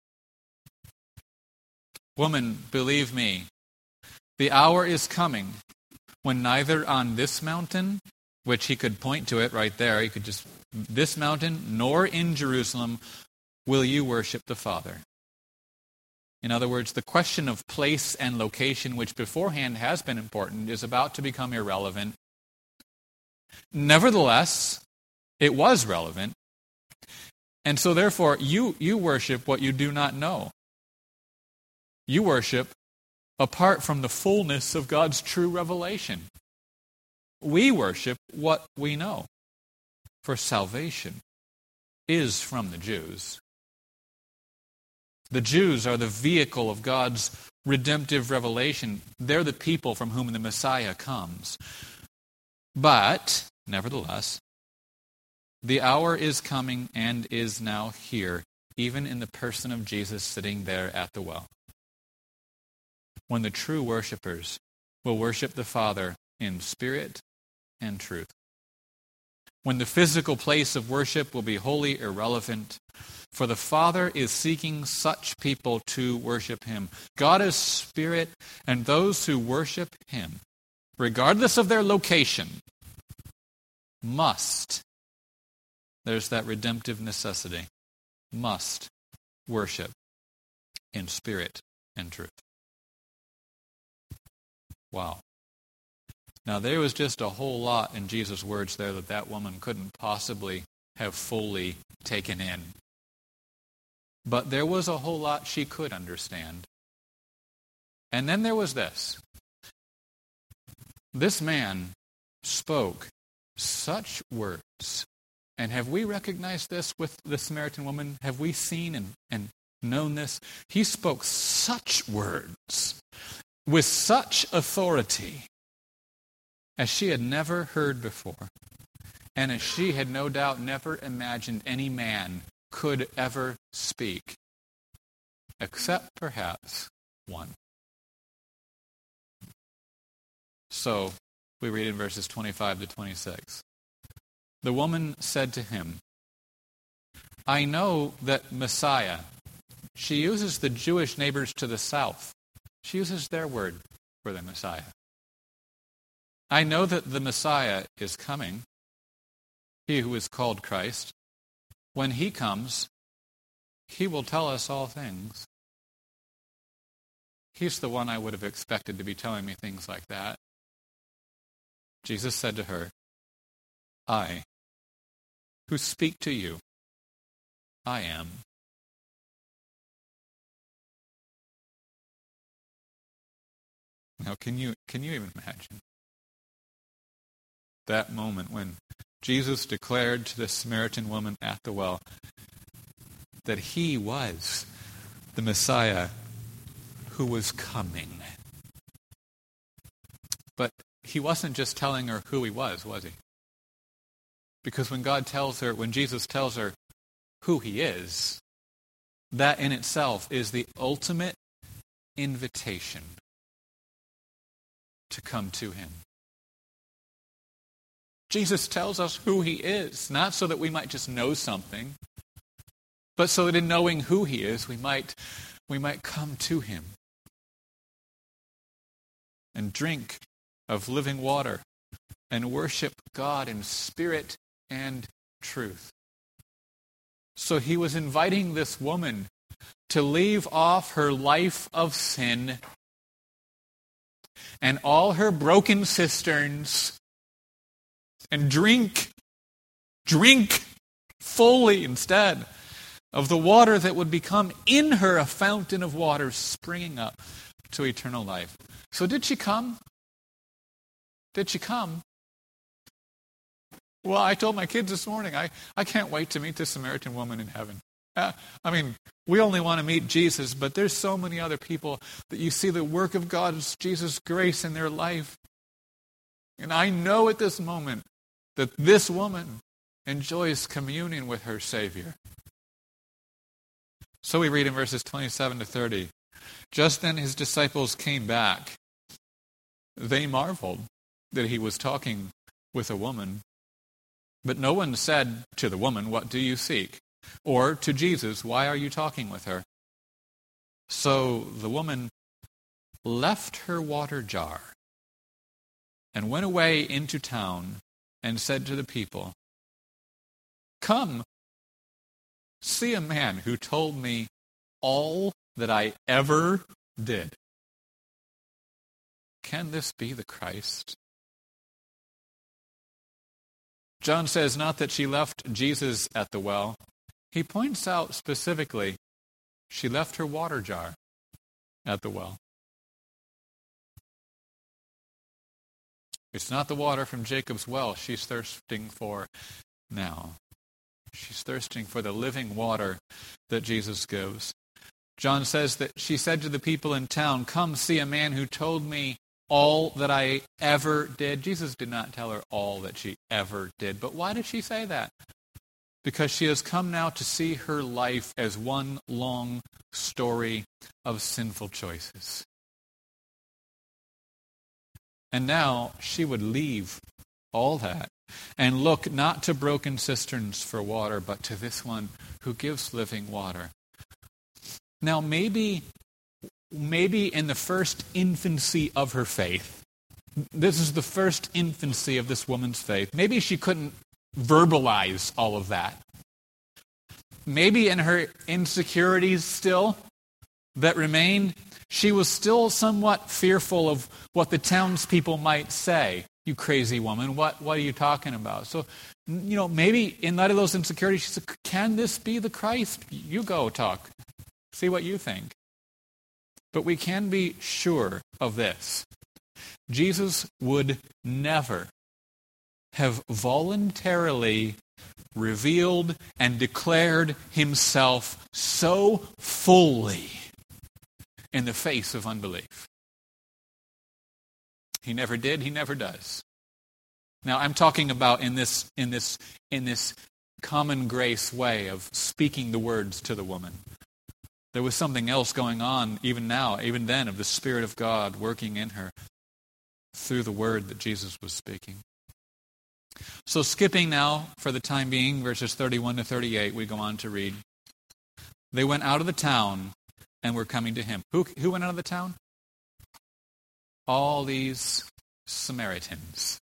"Woman, believe me, the hour is coming when neither on this mountain," which he could point to it right there, he could just, this mountain, nor in Jerusalem will you worship the Father. In other words, the question of place and location, which beforehand has been important, is about to become irrelevant. Nevertheless, it was relevant. And so therefore, you, you worship what you do not know. You worship apart from the fullness of God's true revelation. We worship what we know. For salvation is from the Jews. The Jews are the vehicle of God's redemptive revelation. They're the people from whom the Messiah comes. But, nevertheless, the hour is coming and is now here, even in the person of Jesus sitting there at the well, when the true worshipers will worship the Father in spirit and truth. When the physical place of worship will be wholly irrelevant, for the Father is seeking such people to worship him. God is spirit, and those who worship him, regardless of their location, must, there's that redemptive necessity, must worship in spirit and truth. Wow. Now there was just a whole lot in Jesus' words there that that woman couldn't possibly have fully taken in. But there was a whole lot she could understand. And then there was this. This man spoke such words And have we recognized this with the Samaritan woman? Have we seen and, and known this? He spoke such words with such authority as she had never heard before, and as she had no doubt never imagined any man could ever speak, except perhaps one. So, we read in verses twenty-five to twenty-six. The woman said to him, I know that Messiah, she uses the Jewish neighbors to the south. She uses their word for the Messiah. I know that the Messiah is coming, he who is called Christ. When he comes, he will tell us all things. He's the one I would have expected to be telling me things like that. Jesus said to her, I, who speak to you, I am. Now, can you can you even imagine that moment when Jesus declared to the Samaritan woman at the well that he was the Messiah who was coming? But he wasn't just telling her who he was, was he? Because when God tells her, when Jesus tells her who he is, that in itself is the ultimate invitation to come to him. Jesus tells us who he is, not so that we might just know something, but so that in knowing who he is, we might, we might come to him and drink of living water and worship God in spirit and truth. So he was inviting this woman to leave off her life of sin and all her broken cisterns and drink, drink fully instead of the water that would become in her a fountain of water springing up to eternal life. So did she come? Did she come? Well, I told my kids this morning, I, I can't wait to meet this Samaritan woman in heaven. Uh, I mean, we only want to meet Jesus, but there's so many other people that you see the work of God's Jesus' grace in their life. And I know at this moment that this woman enjoys communion with her Savior. So we read in verses twenty-seven to thirty, just then his disciples came back. They marveled that he was talking with a woman. But no one said to the woman, what do you seek? Or to Jesus, why are you talking with her? So the woman left her water jar and went away into town and said to the people, come, see a man who told me all that I ever did. Can this be the Christ? John says not that she left Jesus at the well. He points out specifically she left her water jar at the well. It's not the water from Jacob's well she's thirsting for now. She's thirsting for the living water that Jesus gives. John says that she said to the people in town, come see a man who told me all that I ever did. Jesus did not tell her all that she ever did. But why did she say that? Because she has come now to see her life as one long story of sinful choices. And now she would leave all that and look not to broken cisterns for water, but to this one who gives living water. Now maybe, maybe in the first infancy of her faith, this is the first infancy of this woman's faith, maybe she couldn't verbalize all of that. Maybe in her insecurities still that remained, she was still somewhat fearful of what the townspeople might say. You crazy woman, what, what are you talking about? So, you know, maybe in light of those insecurities, she said, can this be the Christ? You go talk. See what you think. But we can be sure of this. Jesus would never have voluntarily revealed and declared himself so fully in the face of unbelief. He never did, he never does. Now I'm talking about in this in this in this common grace way of speaking the words to the woman. There was something else going on even now, even then, of the Spirit of God working in her through the word that Jesus was speaking. So skipping now, for the time being, verses thirty-one to thirty-eight, we go on to read. They went out of the town and were coming to him. Who, who went out of the town? All these Samaritans.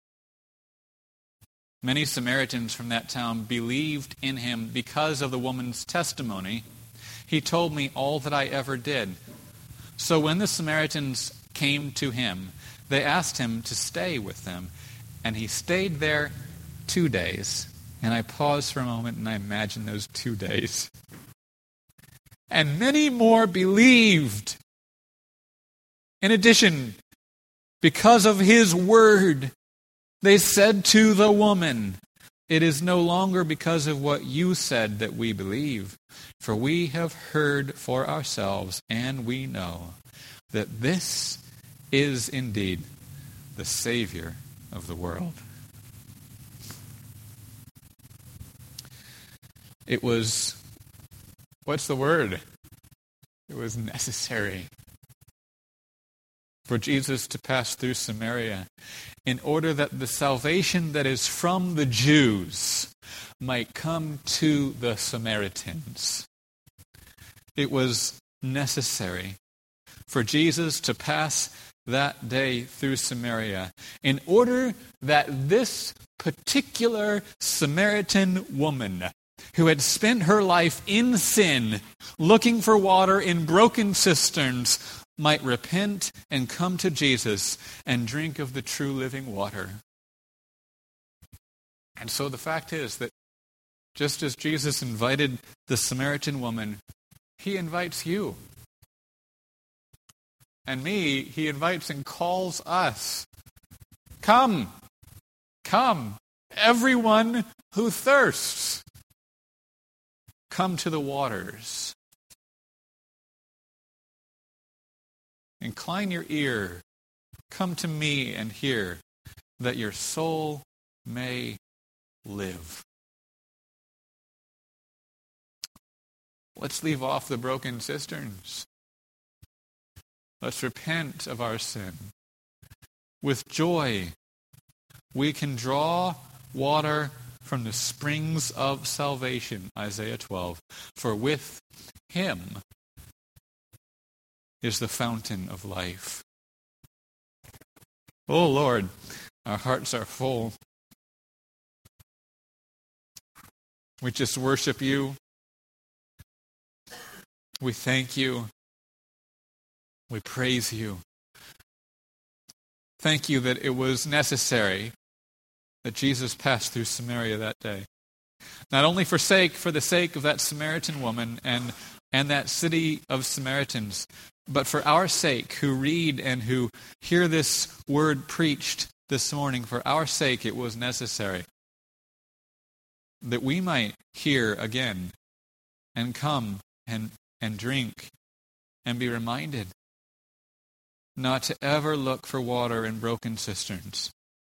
Many Samaritans from that town believed in him because of the woman's testimony. He told me all that I ever did. So when the Samaritans came to him, they asked him to stay with them. And he stayed there two days. And I paused for a moment and I imagined those two days. And many more believed. In addition, because of his word, they said to the woman, "It is no longer because of what you said that we believe, for we have heard for ourselves, and we know that this is indeed the Savior of the world." It was, what's the word? It was necessary for Jesus to pass through Samaria in order that the salvation that is from the Jews might come to the Samaritans. It was necessary for Jesus to pass that day through Samaria in order that this particular Samaritan woman who had spent her life in sin, looking for water in broken cisterns, might repent and come to Jesus and drink of the true living water. And so the fact is that just as Jesus invited the Samaritan woman, he invites you. And me, he invites and calls us. Come, come, everyone who thirsts, come to the waters. Incline your ear, come to me and hear, that your soul may live. Let's leave off the broken cisterns. Let's repent of our sin. With joy, we can draw water from the springs of salvation, Isaiah twelve. For with him is the fountain of life. Oh Lord, our hearts are full. We just worship you. We thank you. We praise you. Thank you that it was necessary that Jesus passed through Samaria that day. Not only for sake, for the sake of that Samaritan woman and, and that city of Samaritans, but for our sake who read and who hear this word preached this morning, for our sake it was necessary that we might hear again and come and, and drink and be reminded not to ever look for water in broken cisterns,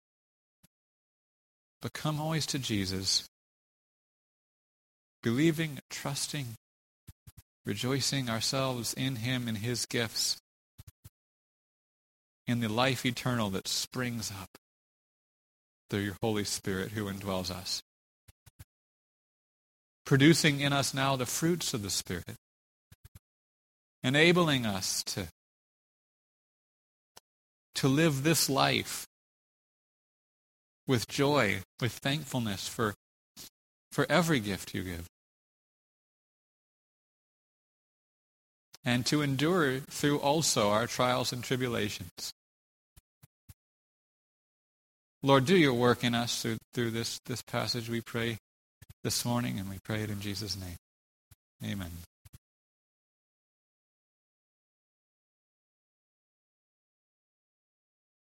but come always to Jesus, believing, trusting, rejoicing ourselves in him and his gifts, in the life eternal that springs up through your Holy Spirit who indwells us, producing in us now the fruits of the Spirit, enabling us to, to live this life with joy, with thankfulness for, for every gift you give. And to endure through also our trials and tribulations. Lord, do your work in us through, through this, this passage, we pray this morning, and we pray it in Jesus' name. Amen.